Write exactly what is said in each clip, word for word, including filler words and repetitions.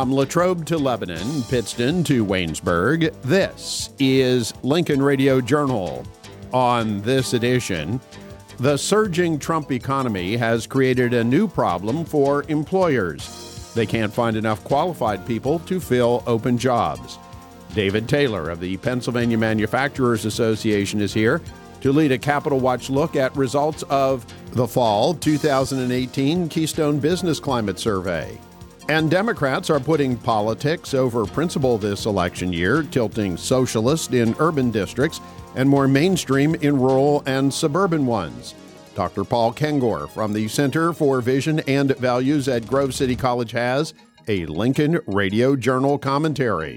From Latrobe to Lebanon, Pittston to Waynesburg, this is Lincoln Radio Journal. On this edition, the surging Trump economy has created a new problem for employers. They can't find enough qualified people to fill open jobs. David Taylor of the Pennsylvania Manufacturers Association is here to lead a Capital Watch look at results of the fall two thousand eighteen Keystone Business Climate Survey. And Democrats are putting politics over principle this election year, tilting socialist in urban districts and more mainstream in rural and suburban ones. Doctor Paul Kengor from the Center for Vision and Values at Grove City College has a Lincoln Radio Journal commentary.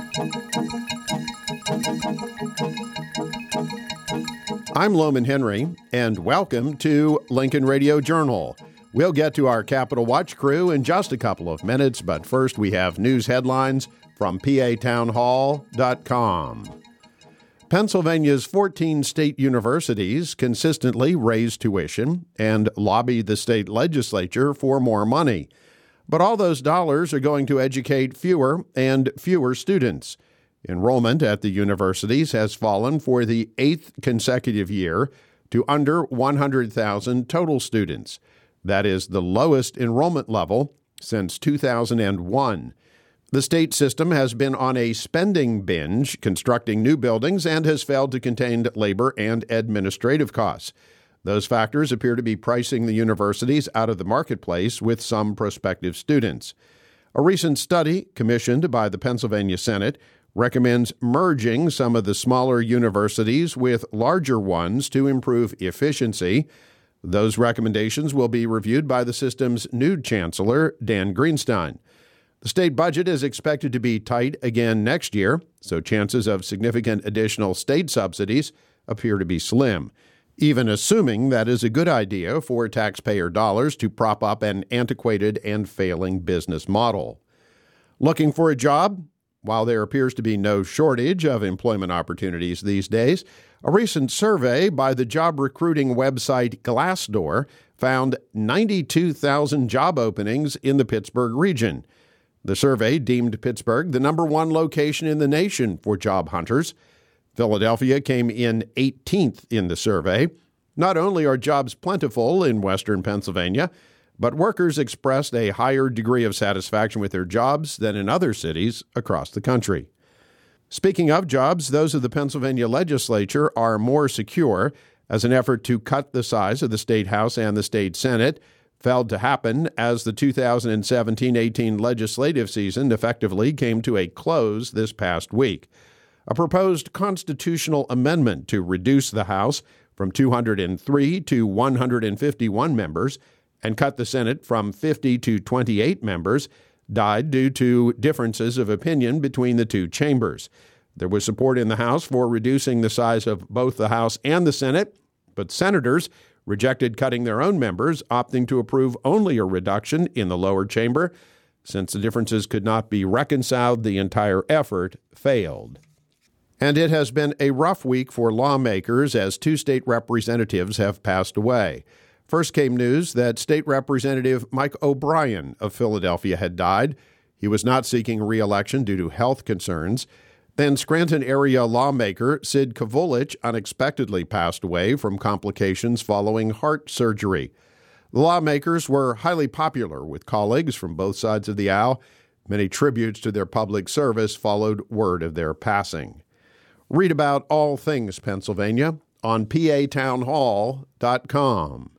I'm Loman Henry, and welcome to Lincoln Radio Journal. We'll get to our Capital Watch crew in just a couple of minutes, but first we have news headlines from P A town hall dot com. Pennsylvania's fourteen state universities consistently raise tuition and lobby the state legislature for more money. But all those dollars are going to educate fewer and fewer students. Enrollment at the universities has fallen for the eighth consecutive year to under one hundred thousand total students. That is the lowest enrollment level since two thousand one. The state system has been on a spending binge, constructing new buildings, and has failed to contain labor and administrative costs. Those factors appear to be pricing the universities out of the marketplace with some prospective students. A recent study commissioned by the Pennsylvania Senate recommends merging some of the smaller universities with larger ones to improve efficiency. Those recommendations will be reviewed by the system's new chancellor, Dan Greenstein. The state budget is expected to be tight again next year, so chances of significant additional state subsidies appear to be slim, even assuming that is a good idea for taxpayer dollars to prop up an antiquated and failing business model. Looking for a job? While there appears to be no shortage of employment opportunities these days, a recent survey by the job recruiting website Glassdoor found ninety-two thousand job openings in the Pittsburgh region. The survey deemed Pittsburgh the number one location in the nation for job hunters. Philadelphia came in eighteenth in the survey. Not only are jobs plentiful in western Pennsylvania, but workers expressed a higher degree of satisfaction with their jobs than in other cities across the country. Speaking of jobs, those of the Pennsylvania legislature are more secure, as an effort to cut the size of the State House and the State Senate failed to happen as the two thousand seventeen eighteen legislative season effectively came to a close this past week. A proposed constitutional amendment to reduce the House from two hundred three to one hundred fifty-one members and cut the Senate from fifty to twenty-eight members died due to differences of opinion between the two chambers. There was support in the House for reducing the size of both the House and the Senate, but senators rejected cutting their own members, opting to approve only a reduction in the lower chamber. Since the differences could not be reconciled, the entire effort failed. And it has been a rough week for lawmakers as two state representatives have passed away. First came news that State Representative Mike O'Brien of Philadelphia had died. He was not seeking re-election due to health concerns. Then Scranton area lawmaker Sid Kavulich unexpectedly passed away from complications following heart surgery. The lawmakers were highly popular with colleagues from both sides of the aisle. Many tributes to their public service followed word of their passing. Read about all things Pennsylvania on P A town hall dot com.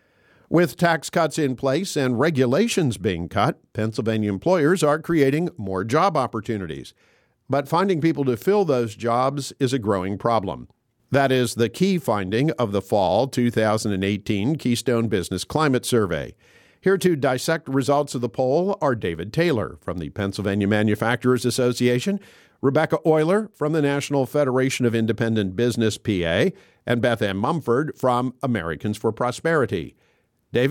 With tax cuts in place and regulations being cut, Pennsylvania employers are creating more job opportunities. But finding people to fill those jobs is a growing problem. That is the key finding of the fall two thousand eighteen Keystone Business Climate Survey. Here to dissect results of the poll are David Taylor from the Pennsylvania Manufacturers Association, Rebecca Euler from the National Federation of Independent Business, P A, and Beth M. Mumford from Americans for Prosperity. David,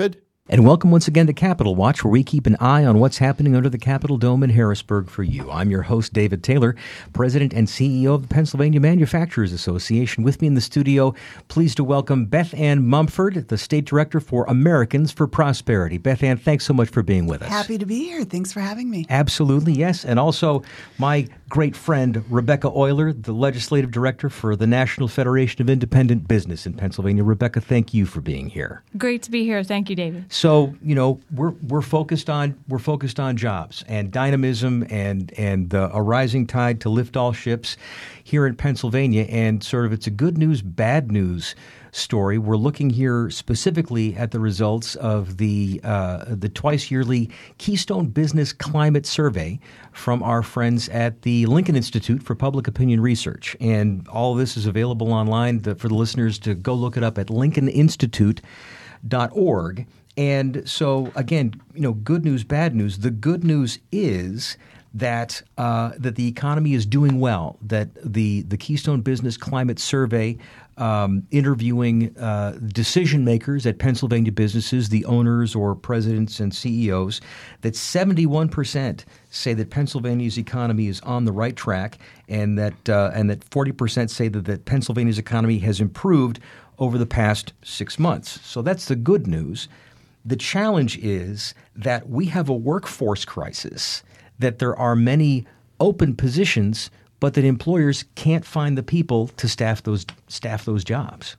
And welcome once again to Capitol Watch, where we keep an eye on what's happening under the Capitol Dome in Harrisburg for you. I'm your host, David Taylor, President and C E O of the Pennsylvania Manufacturers Association. With me in the studio, pleased to welcome Beth Ann Mumford, the State Director for Americans for Prosperity. Beth Ann, thanks so much for being with us. Happy to be here. Thanks for having me. Absolutely, yes. And also my great friend, Rebecca Euler, the Legislative Director for the National Federation of Independent Business in Pennsylvania. Rebecca, thank you for being here. Great to be here. Thank you, David. So, you know, we're we're focused on we're focused on jobs and dynamism and and uh, a rising tide to lift all ships here in Pennsylvania. And sort of it's a good news, bad news story. We're looking here specifically at the results of the uh, the twice yearly Keystone Business Climate Survey from our friends at the Lincoln Institute for Public Opinion Research. And all of this is available online the, for the listeners to go look it up at lincoln institute dot org. And so, again, you know, good news, bad news. The good news is that uh, that the economy is doing well, that the, the Keystone Business Climate Survey um, interviewing uh, decision makers at Pennsylvania businesses, the owners or presidents and C E Os, that seventy-one percent say that Pennsylvania's economy is on the right track, and that uh, and that forty percent say that, that Pennsylvania's economy has improved over the past six months. So that's the good news. The challenge is that we have a workforce crisis, that there are many open positions, but that employers can't find the people to staff those staff those jobs.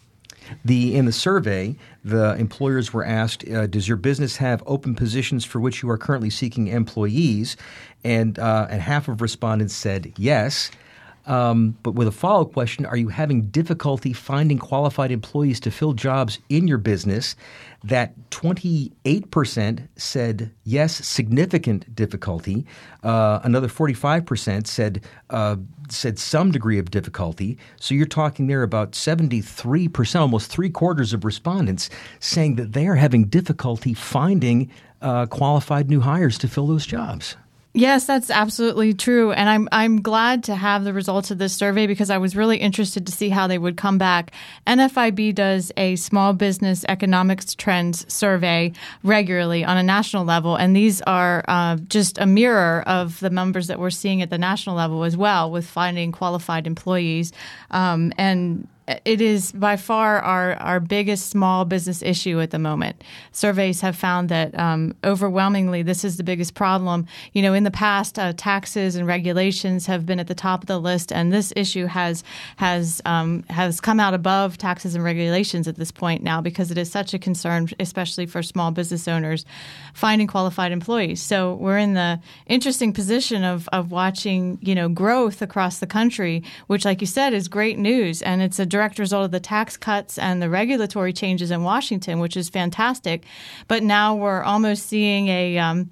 The in the survey, the employers were asked, uh, does your business have open positions for which you are currently seeking employees? And uh, and half of respondents said yes. Um, but with a follow-up question, are you having difficulty finding qualified employees to fill jobs in your business? That twenty-eight percent said yes, significant difficulty. Uh, another forty-five percent said uh, said some degree of difficulty. So you're talking there about seventy-three percent, almost three quarters of respondents saying that they are having difficulty finding uh, qualified new hires to fill those jobs. Yes, that's absolutely true. And I'm I'm glad to have the results of this survey because I was really interested to see how they would come back. N F I B does a small business economics trends survey regularly on a national level, and these are uh, just a mirror of the numbers that we're seeing at the national level as well with finding qualified employees. Um, and it is by far our, our biggest small business issue at the moment. Surveys have found that um, overwhelmingly this is the biggest problem. You know, in the past, uh, taxes and regulations have been at the top of the list, and this issue has has um, has come out above taxes and regulations at this point now because it is such a concern, especially for small business owners, finding qualified employees. So we're in the interesting position of of watching, you know, growth across the country, which, like you said, is great news, and it's a direct result of the tax cuts and the regulatory changes in Washington, which is fantastic. But now we're almost seeing a um,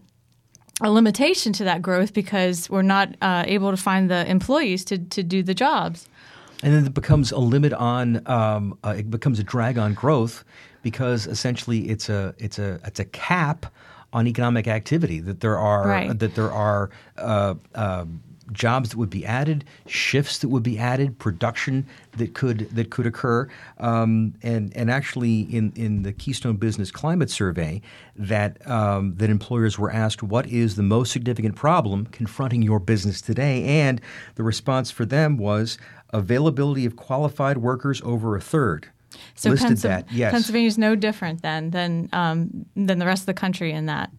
a limitation to that growth because we're not uh, able to find the employees to, to do the jobs. And then it becomes a limit on um, uh, it becomes a drag on growth because essentially it's a it's a it's a cap on economic activity that there are right. that there are. Uh, uh, jobs that would be added, shifts that would be added, production that could that could occur, um, and and actually in, in the Keystone Business Climate Survey, that um, that employers were asked what is the most significant problem confronting your business today, and the response for them was availability of qualified workers over a third. So listed Pensil- that yes, Pennsylvania is no different then than um, than the rest of the country in that.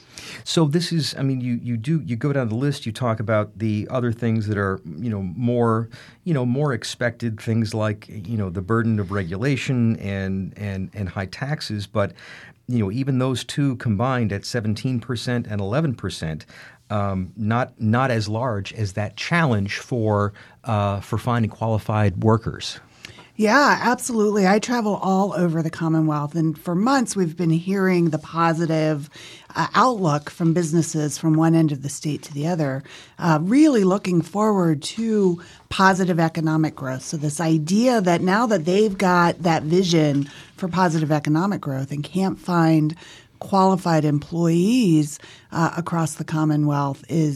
So this is, I mean, you, you do you go down the list. You talk about the other things that are, you know, more, you know, more expected things like, you know, the burden of regulation and and and high taxes. But, you know, even those two combined at seventeen percent and eleven percent, um, not not as large as that challenge for uh, for finding qualified workers. Yeah, absolutely. I travel all over the Commonwealth, and for months we've been hearing the positive uh, outlook from businesses from one end of the state to the other, uh, really looking forward to positive economic growth. So this idea that now that they've got that vision for positive economic growth and can't find qualified employees uh, across the Commonwealth is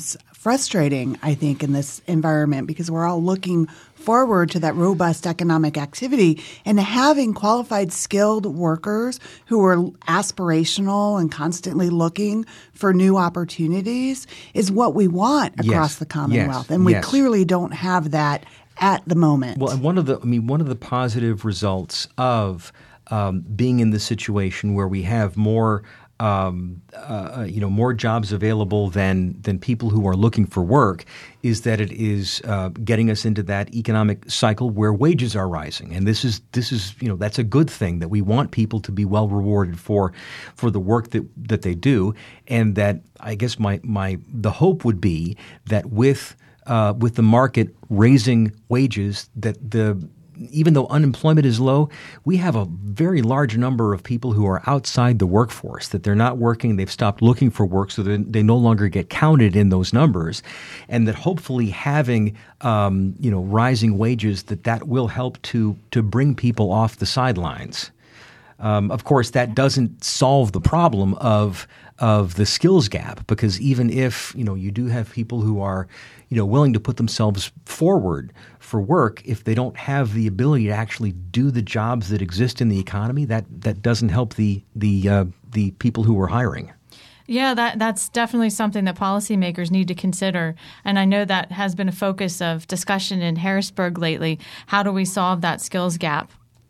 frustrating, I think, in this environment because we're all looking forward to that robust economic activity, and having qualified, skilled workers who are aspirational and constantly looking for new opportunities is what we want across yes. the Commonwealth. Yes. And we yes. clearly don't have that at the moment. Well, and one of the, I mean, one of the positive results of um, being in this situation where we have more Um, uh, you know, more jobs available than than people who are looking for work is that it is uh, getting us into that economic cycle where wages are rising, and this is this is you know that's a good thing, that we want people to be well rewarded for for the work that that they do, and that I guess my my the hope would be that with uh, with the market raising wages, that the even though unemployment is low, we have a very large number of people who are outside the workforce, that they're not working, they've stopped looking for work, so that they no longer get counted in those numbers, and that hopefully having um, you know rising wages, that that will help to to bring people off the sidelines. Um, of course, that doesn't solve the problem of of the skills gap, because even if you know you do have people who are you know willing to put themselves forward for work, if they don't have the ability to actually do the jobs that exist in the economy, that that doesn't help the the uh, the people who we're hiring. Yeah, that that's definitely something that policymakers need to consider. And I know that has been a focus of discussion in Harrisburg lately. How do we solve that skills gap?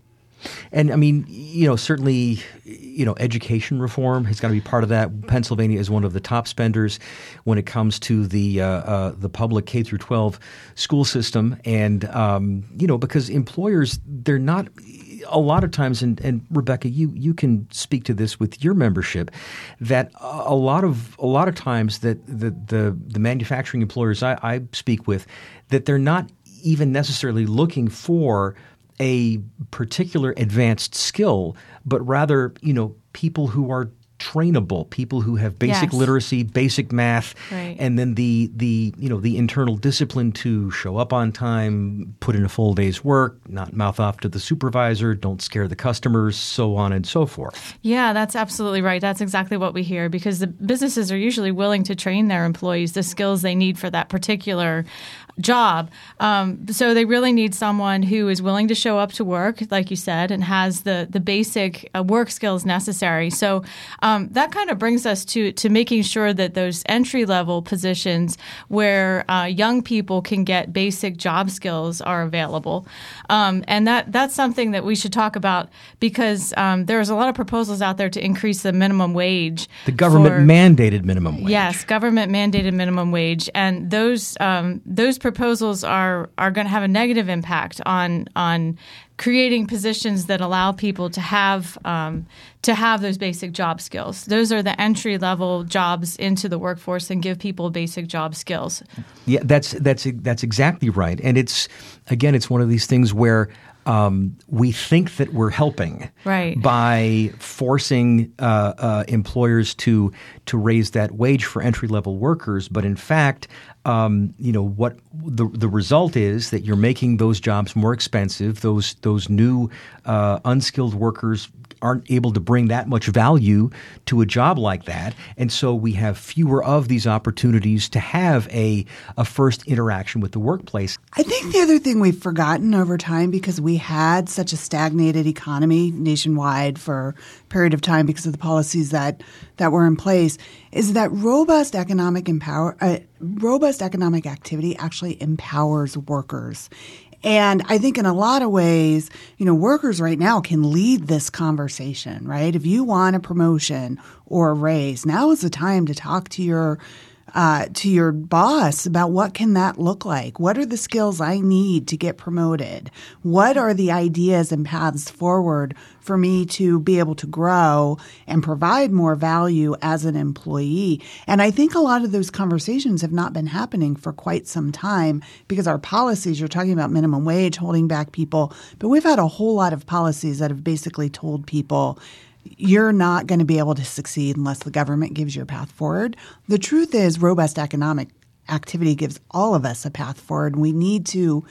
And I mean, you know, certainly, you know, education reform has got to be part of that. Pennsylvania is one of the top spenders when it comes to the uh, uh, the public K through twelve school system, and um, you know, because employers, they're not. A lot of times, and, and Rebecca, you you can speak to this with your membership, that a lot of a lot of times that the the, the manufacturing employers I, I speak with, that they're not even necessarily looking for a particular advanced skill, but rather, you know, people who are trainable, people who have basic yes. literacy, basic math, right. and then the the you know the internal discipline to show up on time, put in a full day's work, not mouth off to the supervisor, don't scare the customers, so on and so forth. Yeah, that's absolutely right. That's exactly what we hear, because the businesses are usually willing to train their employees the skills they need for that particular job. Um, so they really need someone who is willing to show up to work, like you said, and has the the basic uh, work skills necessary. So um, that kind of brings us to to making sure that those entry level positions where uh, young people can get basic job skills are available. Um, and that that's something that we should talk about, because um, there's a lot of proposals out there to increase the minimum wage. The government for, mandated minimum wage. Yes, government mandated minimum wage, and those um, those proposals are are going to have a negative impact on on creating positions that allow people to have um, to have those basic job skills. Those are the entry level jobs into the workforce, and give people basic job skills. Yeah, that's that's that's exactly right. And it's again, it's one of these things where um, we think that we're helping right. by forcing uh, uh, employers to to raise that wage for entry level workers, but in fact, um, you know what the the result is that you're making those jobs more expensive. Those those new uh, unskilled workers aren't able to bring that much value to a job like that. And so we have fewer of these opportunities to have a, a first interaction with the workplace. I think the other thing we've forgotten over time, because we had such a stagnated economy nationwide for a period of time because of the policies that, that were in place, is that robust economic empower uh, robust economic activity actually empowers workers. And I think in a lot of ways, you know, workers right now can lead this conversation, right? If you want a promotion or a raise, now is the time to talk to your uh, to your boss about what can that look like? What are the skills I need to get promoted? What are the ideas and paths forward for me to be able to grow and provide more value as an employee? And I think a lot of those conversations have not been happening for quite some time because our policies, you're talking about minimum wage, holding back people, but we've had a whole lot of policies that have basically told people, you're not going to be able to succeed unless the government gives you a path forward. The truth is, robust economic activity gives all of us a path forward. We need to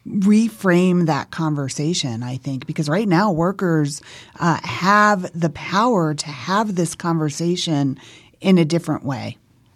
reframe that conversation, I think, because right now workers uh, have the power to have this conversation in a different way.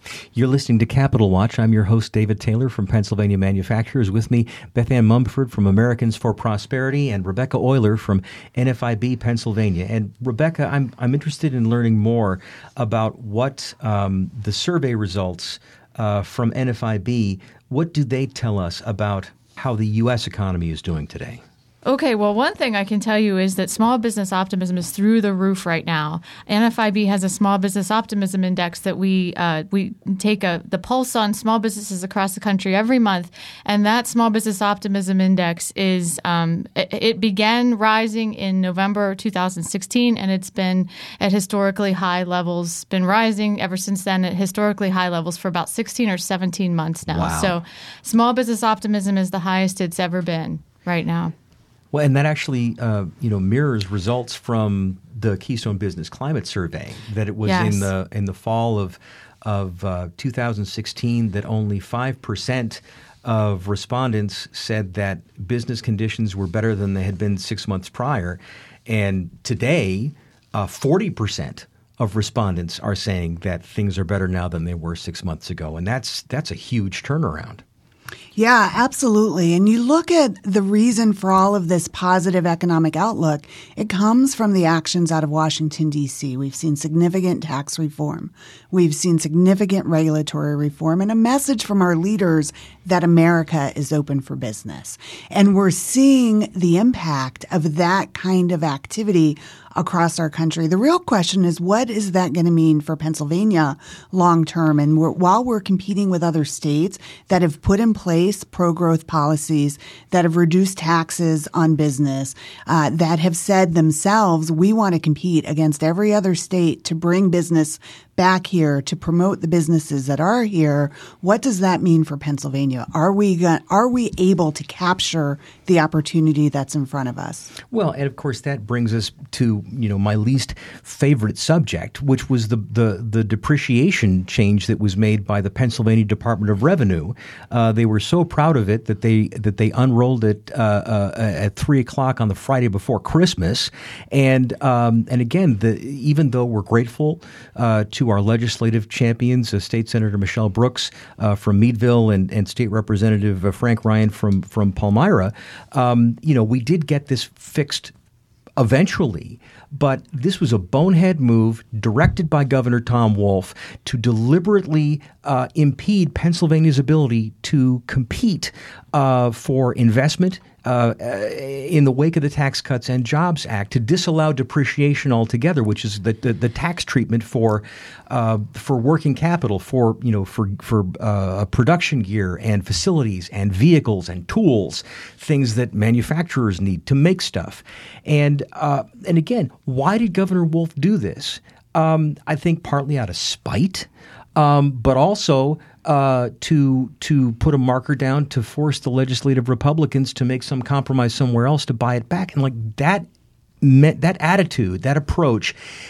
You're listening to Capital Watch. I'm your host, David Taylor from Pennsylvania Manufacturers. With me, Beth Ann Mumford from Americans for Prosperity and Rebecca Euler from N F I B Pennsylvania. And Rebecca, I'm I'm interested in learning more about what um, the survey results uh, from N F I B, what do they tell us about how the U S economy is doing today? Okay, well, one thing I can tell you is that small business optimism is through the roof right now. N F I B has a small business optimism index that we uh, we take a, the pulse on small businesses across the country every month, and that small business optimism index is um, it, it began rising in November two thousand sixteen, and it's been at historically high levels, been rising ever since then at historically high levels for about sixteen or seventeen months now. Wow. So small business optimism is the highest it's ever been right now. Well, and that actually, uh, you know, mirrors results from the Keystone Business Climate Survey. That it was Yes. in the in the fall of of uh, two thousand sixteen that only five percent of respondents said that business conditions were better than they had been six months prior, and today, uh, forty percent of respondents are saying that things are better now than they were six months ago, and that's that's a huge turnaround. Yeah, absolutely. And you look at the reason for all of this positive economic outlook, it comes from the actions out of Washington, D C. We've seen significant tax reform. We've seen significant regulatory reform and a message from our leaders that America is open for business. And we're seeing the impact of that kind of activity across our country. The real question is, what is that going to mean for Pennsylvania long term? And we're, while we're competing with other states that have put in place pro-growth policies, that have reduced taxes on business, uh, that have said themselves, we want to compete against every other state to bring business back here, to promote the businesses that are here, what does that mean for Pennsylvania? Are we go- are we able to capture the opportunity that's in front of us? Well, and of course that brings us to, you know, my least favorite subject, which was the the, the depreciation change that was made by the Pennsylvania Department of Revenue. Uh, they were so proud of it that they that they unrolled it uh, uh, at three o'clock on the Friday before Christmas, and um, and again, the, even though we're grateful uh, to our legislative champions, uh, State Senator Michelle Brooks uh, from Meadville and, and State Representative uh, Frank Ryan from from Palmyra, um, you know, we did get this fixed eventually, but this was a bonehead move directed by Governor Tom Wolf to deliberately uh, impede Pennsylvania's ability to compete uh, for investment Uh, in the wake of the Tax Cuts and Jobs Act, to disallow depreciation altogether, which is the the, the tax treatment for uh, for working capital, for you know for for uh, production gear and facilities and vehicles and tools, things that manufacturers need to make stuff. And uh, and again, why did Governor Wolf do this? Um, I think partly out of spite, um, but also Uh, to to put a marker down to force the legislative Republicans to make some compromise somewhere else to buy it back. And like that, that attitude, that approach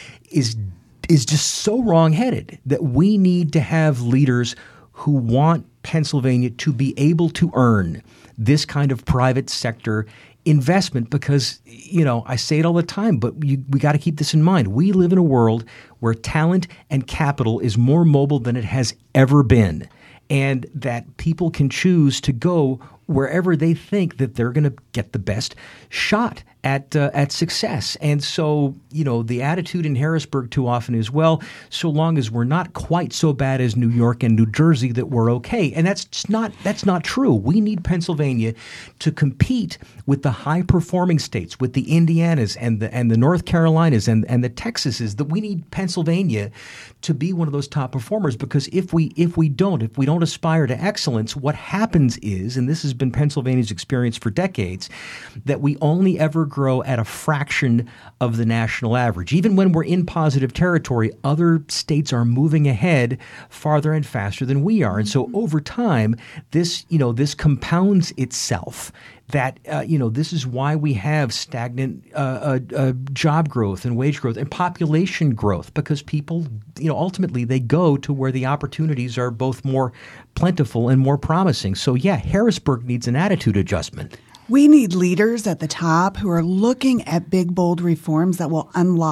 is is just so wrong-headed that we need to have leaders who want Pennsylvania to be able to earn this kind of private sector investment, because, you know, I say it all the time, but you, we got to keep this in mind. We live in a world where talent and capital is more mobile than it has ever been, and that people can choose to go wherever they think that they're going to get the best shot at uh, at success. And so, you know, the attitude in Harrisburg too often is, well, so long as we're not quite so bad as New York and New Jersey, that we're okay. And that's just not that's not true. We need Pennsylvania to compete with the high-performing states, with the Indianas and the and the North Carolinas and and the Texases. That we need Pennsylvania to be one of those top performers, because if we if we don't, if we don't aspire to excellence, what happens is, and this has been Pennsylvania's experience for decades, that we only ever grow at a fraction of the national average. Even when we're in positive territory, other states are moving ahead farther and faster than we are. And so over time, this, you know, this compounds itself. That, uh, you know, this is why we have stagnant uh, uh, uh, job growth and wage growth and population growth, because people, you know, ultimately they go to where the opportunities are both more plentiful and more promising. So, yeah, Harrisburg needs an attitude adjustment. We need leaders at the top who are looking at big, bold reforms that will unlock the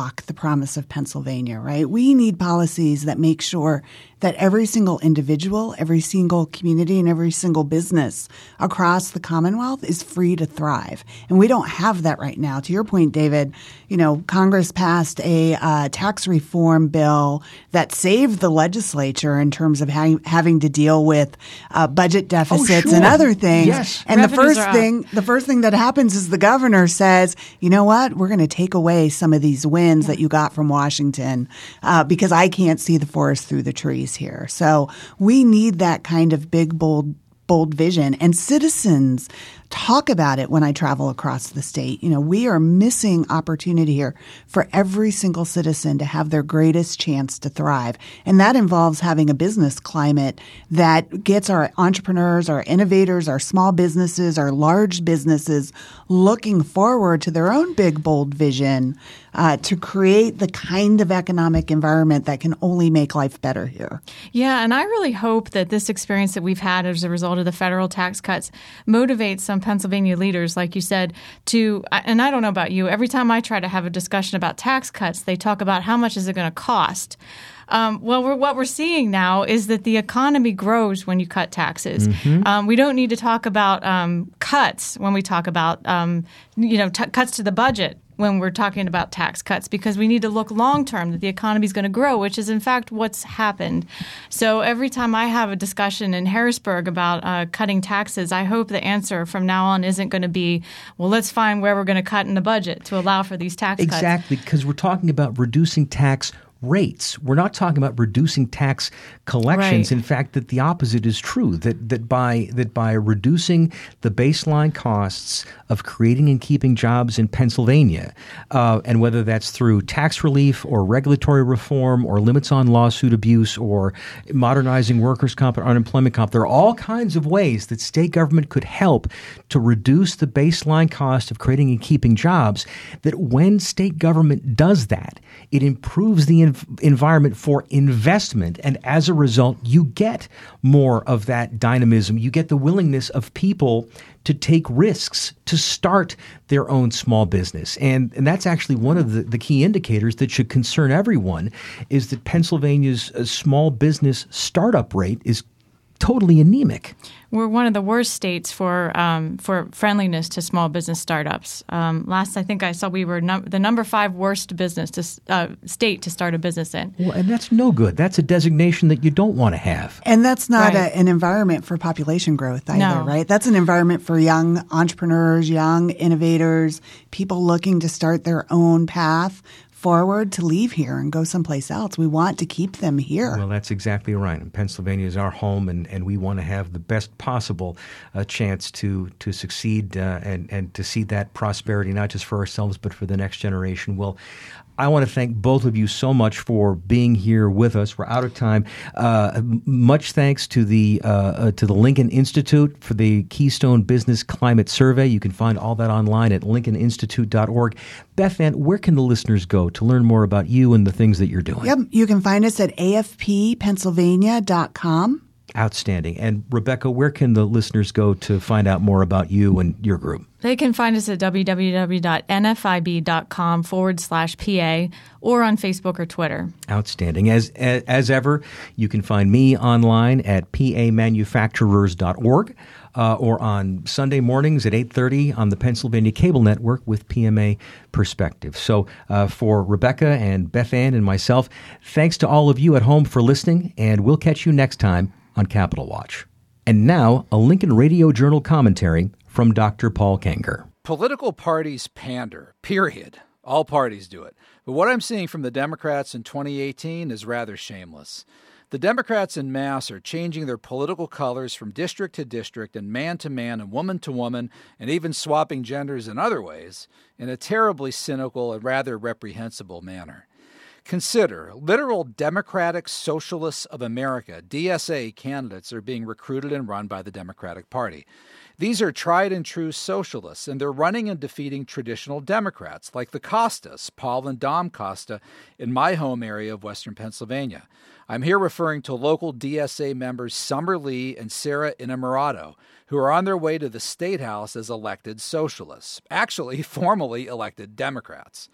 promise of Pennsylvania, right? We need policies that make sure that every single individual, every single community, and every single business across the Commonwealth is free to thrive. And we don't have that right now. To your point, David, you know, Congress passed a uh, tax reform bill that saved the legislature in terms of ha- having to deal with uh, budget deficits oh, sure. and other things. Yes. And Revenues the first are up. thing, the first thing that happens is the governor says, you know what, we're going to take away some of these wins that you got from Washington uh, because I can't see the forest through the trees here. So we need that kind of big, bold, bold vision. And citizens talk about it when I travel across the state. You know, we are missing opportunity here for every single citizen to have their greatest chance to thrive. And that involves having a business climate that gets our entrepreneurs, our innovators, our small businesses, our large businesses looking forward to their own big, bold vision uh, to create the kind of economic environment that can only make life better here. Yeah, and I really hope that this experience that we've had as a result of the federal tax cuts motivates some Pennsylvania leaders, like you said, to, and I don't know about you, every time I try to have a discussion about tax cuts, they talk about how much is it going to cost. Um, well, we're, what we're seeing now is that the economy grows when you cut taxes. Mm-hmm. Um, we don't need to talk about um, cuts when we talk about, um, you know, t- cuts to the budget when we're talking about tax cuts, because we need to look long term that the economy is going to grow, which is in fact what's happened. So every time I have a discussion in Harrisburg about uh, cutting taxes, I hope the answer from now on isn't going to be, well, let's find where we're going to cut in the budget to allow for these tax exactly, cuts. Exactly, because we're talking about reducing tax rates. We're not talking about reducing tax collections. Right. In fact, that the opposite is true, that that by that by reducing the baseline costs of creating and keeping jobs in Pennsylvania, uh, and whether that's through tax relief or regulatory reform or limits on lawsuit abuse or modernizing workers' comp or unemployment comp, there are all kinds of ways that state government could help to reduce the baseline cost of creating and keeping jobs, that when state government does that, it improves the env- environment for investment. And as a result, you get more of that dynamism. You get the willingness of people to take risks, to start their own small business. And, and that's actually one of the, the key indicators that should concern everyone, is that Pennsylvania's uh, small business startup rate is totally anemic. We're one of the worst states for um, for friendliness to small business startups. Um, last I think I saw we were num- the number five worst business to, uh, state to start a business in. Well, and that's no good. That's a designation that you don't want to have. And that's not Right. a, an environment for population growth either, No. right? That's an environment for young entrepreneurs, young innovators, people looking to start their own path forward to leave here and go someplace else. We want to keep them here. Well, that's exactly right. And Pennsylvania is our home, and, and we want to have the best possible uh, chance to to succeed uh, and, and to see that prosperity, not just for ourselves, but for the next generation. Well, I want to thank both of you so much for being here with us. We're out of time. Uh, much thanks to the uh, uh, to the Lincoln Institute for the Keystone Business Climate Survey. You can find all that online at lincoln institute dot org. Beth Ann, where can the listeners go to learn more about you and the things that you're doing? Yep, you can find us at a f p pennsylvania dot com. Outstanding. And Rebecca, where can the listeners go to find out more about you and your group? They can find us at w w w dot n f i b dot com forward slash P A or on Facebook or Twitter. Outstanding. As, as as ever, you can find me online at p a manufacturers dot org uh, or on Sunday mornings at eight thirty on the Pennsylvania Cable Network with P M A Perspective. So uh, for Rebecca and Beth Ann and myself, thanks to all of you at home for listening, and we'll catch you next time on Capital Watch. And now, a Lincoln Radio Journal commentary from Doctor Paul Kenger. Political parties pander, period. All parties do it. But what I'm seeing from the Democrats in twenty eighteen is rather shameless. The Democrats en masse are changing their political colors from district to district and man to man and woman to woman, and even swapping genders in other ways, in a terribly cynical and rather reprehensible manner. Consider, literal Democratic Socialists of America, D S A candidates are being recruited and run by the Democratic Party. These are tried and true socialists, and they're running and defeating traditional Democrats like the Costas, Paul and Dom Costa, in my home area of Western Pennsylvania. I'm here referring to local D S A members Summer Lee and Sarah Innamorato, who are on their way to the State House as elected socialists, actually formally elected Democrats.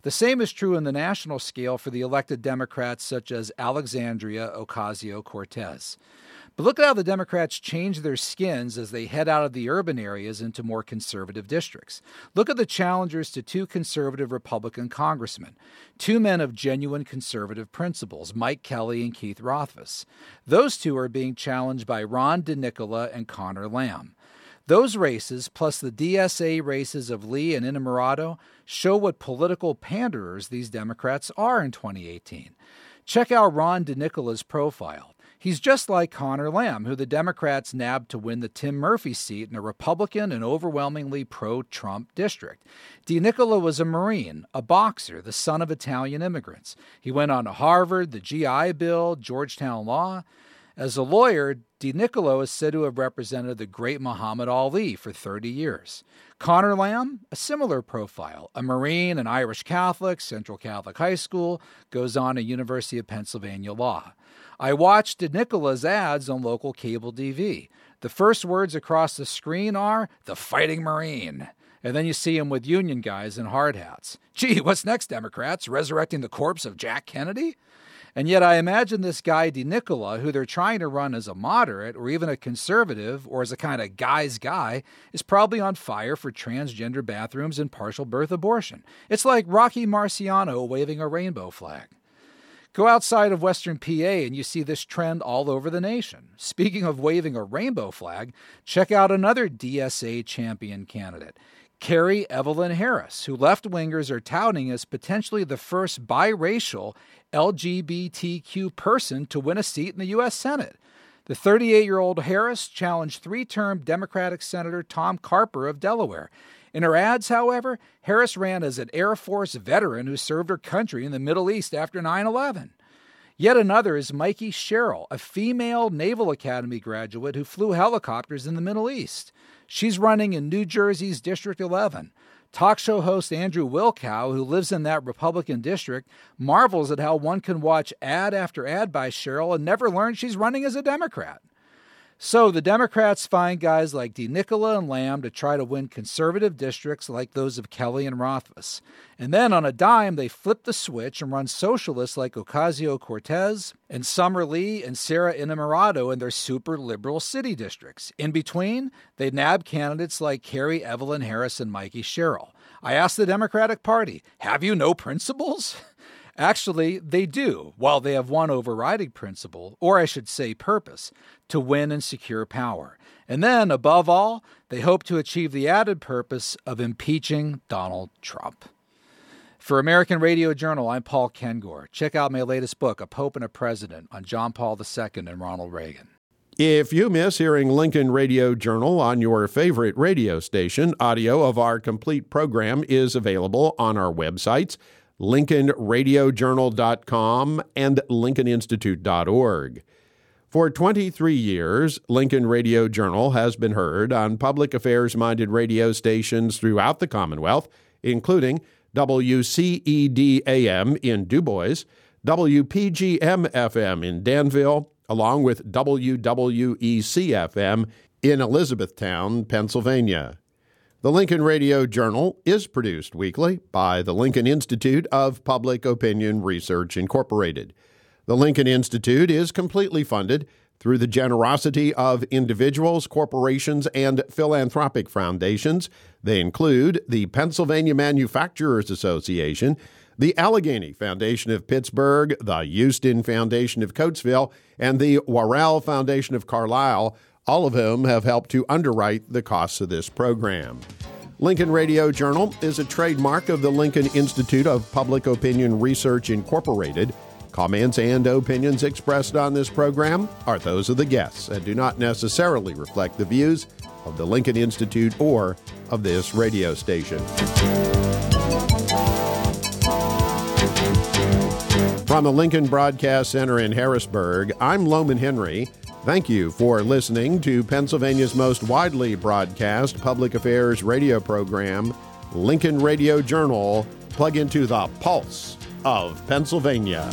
The same is true in the national scale for the elected Democrats such as Alexandria Ocasio-Cortez. But look at how the Democrats change their skins as they head out of the urban areas into more conservative districts. Look at the challengers to two conservative Republican congressmen, two men of genuine conservative principles, Mike Kelly and Keith Rothfus. Those two are being challenged by Ron DeNicola and Connor Lamb. Those races, plus the D S A races of Lee and Innamorato, show what political panderers these Democrats are in twenty eighteen. Check out Ron DeNicola's profile. He's just like Connor Lamb, who the Democrats nabbed to win the Tim Murphy seat in a Republican and overwhelmingly pro-Trump district. DeNicola was a Marine, a boxer, the son of Italian immigrants. He went on to Harvard, the G I Bill, Georgetown Law. As a lawyer, DeNicola is said to have represented the great Muhammad Ali for thirty years. Connor Lamb, a similar profile, a Marine, an Irish Catholic, Central Catholic High School, goes on to University of Pennsylvania Law. I watched DeNicola's ads on local cable T V. The first words across the screen are, "The Fighting Marine." And then you see him with union guys in hard hats. Gee, what's next, Democrats? Resurrecting the corpse of Jack Kennedy? And yet I imagine this guy DeNicola, who they're trying to run as a moderate or even a conservative or as a kind of guy's guy, is probably on fire for transgender bathrooms and partial birth abortion. It's like Rocky Marciano waving a rainbow flag. Go outside of Western P A and you see this trend all over the nation. Speaking of waving a rainbow flag, check out another D S A champion candidate, Carrie Evelyn Harris, who left-wingers are touting as potentially the first biracial L G B T Q person to win a seat in the U S Senate. The thirty-eight-year-old Harris challenged three-term Democratic Senator Tom Carper of Delaware. In her ads, however, Harris ran as an Air Force veteran who served her country in the Middle East after nine eleven. Yet another is Mikey Sherrill, a female Naval Academy graduate who flew helicopters in the Middle East. She's running in New Jersey's District eleven. Talk show host Andrew Wilkow, who lives in that Republican district, marvels at how one can watch ad after ad by Sherrill and never learn she's running as a Democrat. So the Democrats find guys like DeNicola and Lamb to try to win conservative districts like those of Kelly and Rothfus. And then on a dime, they flip the switch and run socialists like Ocasio-Cortez and Summer Lee and Sarah Innamorato in their super liberal city districts. In between, they nab candidates like Carrie Evelyn Harris and Mikey Sherrill. I asked the Democratic Party, have you no principles? Actually, they do, while they have one overriding principle, or I should say purpose, to win and secure power. And then, above all, they hope to achieve the added purpose of impeaching Donald Trump. For American Radio Journal, I'm Paul Kengor. Check out my latest book, A Pope and a President, on John Paul the Second and Ronald Reagan. If you miss hearing Lincoln Radio Journal on your favorite radio station, audio of our complete program is available on our websites, lincoln radio journal dot com and lincoln institute dot org. For twenty-three years, Lincoln Radio Journal has been heard on public affairs-minded radio stations throughout the Commonwealth, including W C E D A M in Du Bois, W P G M F M in Danville, along with W W E C F M in Elizabethtown, Pennsylvania. The Lincoln Radio Journal is produced weekly by the Lincoln Institute of Public Opinion Research, Incorporated. The Lincoln Institute is completely funded through the generosity of individuals, corporations, and philanthropic foundations. They include the Pennsylvania Manufacturers Association, the Allegheny Foundation of Pittsburgh, the Houston Foundation of Coatesville, and the Worrell Foundation of Carlisle, all of whom have helped to underwrite the costs of this program. Lincoln Radio Journal is a trademark of the Lincoln Institute of Public Opinion Research, Incorporated. Comments and opinions expressed on this program are those of the guests and do not necessarily reflect the views of the Lincoln Institute or of this radio station. From the Lincoln Broadcast Center in Harrisburg, I'm Loman Henry. Thank you for listening to Pennsylvania's most widely broadcast public affairs radio program, Lincoln Radio Journal. Plug into the pulse of Pennsylvania.